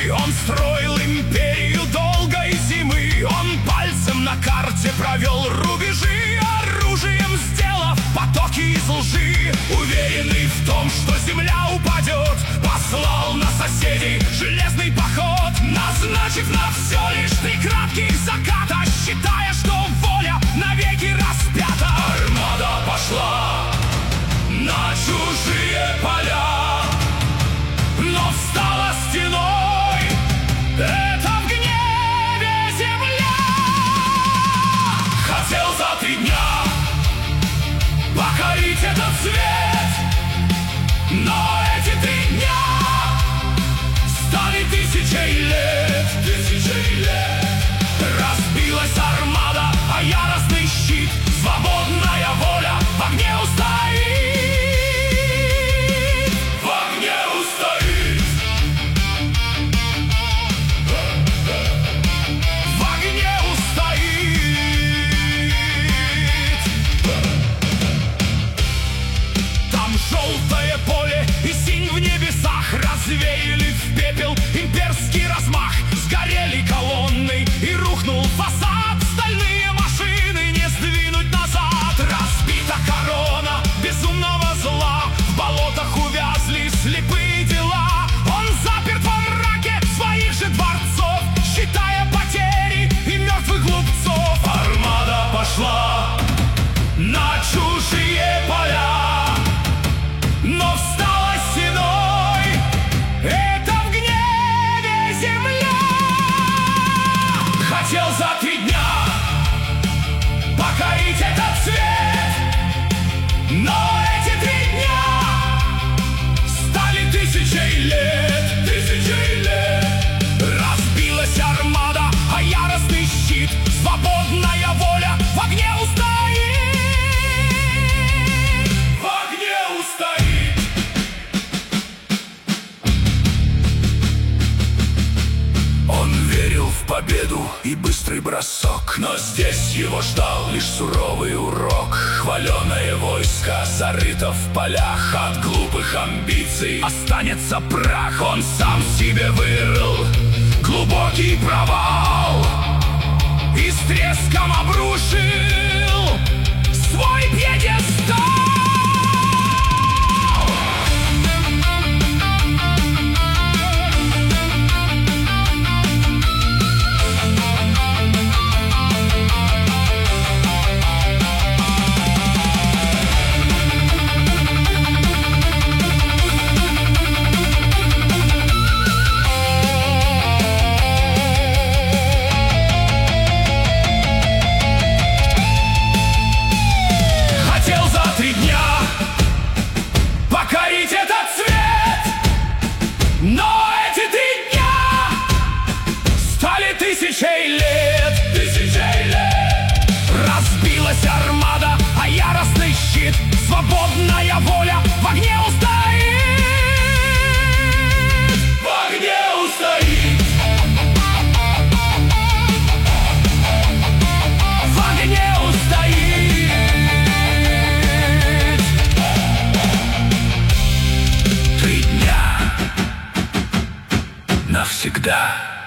Он строил империю долгой зимы. Он пальцем на карте провел рубежи, оружием сделав потоки из лжи. Уверенный в том, что земля упадет, послал на соседей железный поход, назначив на все лишь 3 кратких заката, считая, что воля навеки распята. Армада пошла на чужие поля, но встала стеной. Это в гневе земля. Хотел за 3 дня покорить этот свет, но эти 3 дня стали тысячей лет. Тысячей лет. Разбилась армада, а яростный щит. Свободная воля в огне устоит. В огне устоит. В огне устоит. Там желтое поле и синь в небесах развеяли в пепел имперский размах. Сгорели колонны и рухнул фасад. Стальные машины не сдвинуть назад. Разбита корона безумного зла. В болотах увязли слепые дела. Он заперт во мраке своих же дворцов, считая потери и мертвых глупцов. Армада пошла на чужие поля, но встала стеной. Это в гневе земля. Хотел за 3 дня покорить этот свет, но эти 3 дня стали тысячей лет. Тысячей лет. Разбилась армада, а яростный щит. Свободная воля в огне устоит. В огне устоит. Он верил в победу и быстрый бросок, но здесь его ждал лишь суровый урок. Хваленое войско зарыто в полях, от глупых амбиций останется прах. Он сам себе вырыл глубокий провал и с треском обрушил свой пьедестал. Покорить этот свет, но эти 3 дня стали тысячей лет. Тысячей лет. Разбилась армада, а яростный щит. Свободная воля в огне устоит. В огне устоит. В огне устоит. Навсегда.